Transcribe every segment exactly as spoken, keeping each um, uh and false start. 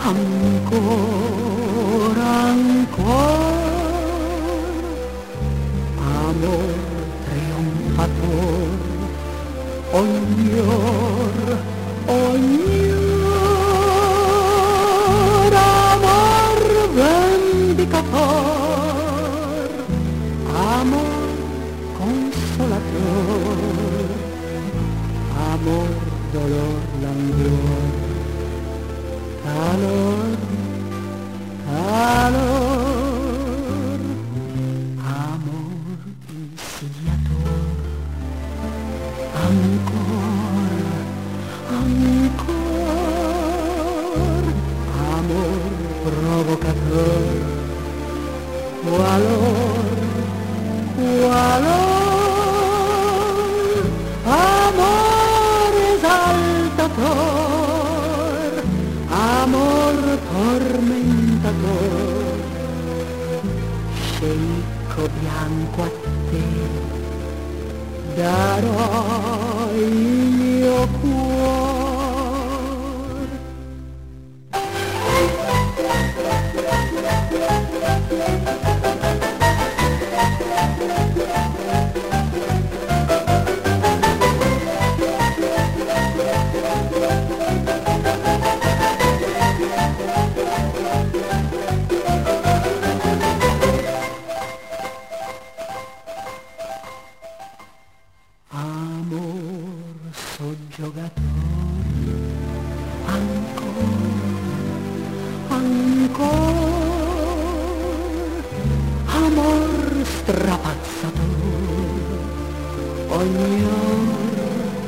ancora, ancora, amor trionfator, ognor, ognor, amor vendicator, amor consolator, amor, dolor, languor, calor, calor, amor insidiator, ancora, ancor, amor provocator, valor, valor, amor esaltator, amor tormentator, sceicco bianco a te darò il mio cuore. Amor soggiogatore, ancora, ancora, amor strapazzatore, ognor,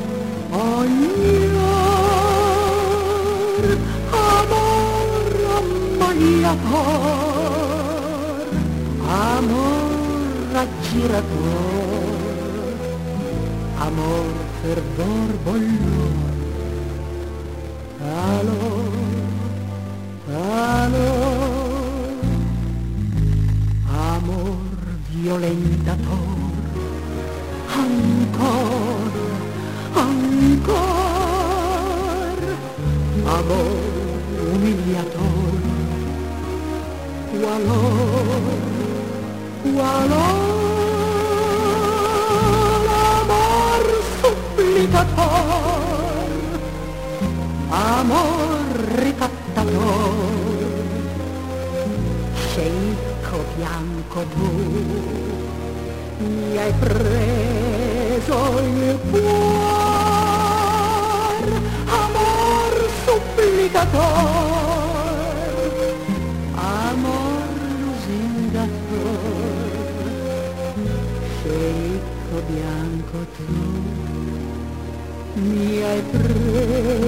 ognor, amor ammaliator, amor aggirator, amor fervor bollor, calor, calor, amor violentator, ancor, ancor, amor umiliator, valor, valor, amor supplicator, amor ricattator, sceicco bianco tu mi hai preso il cuor, amor supplicator, amor lusingator, sceicco bianco tu mi hai preso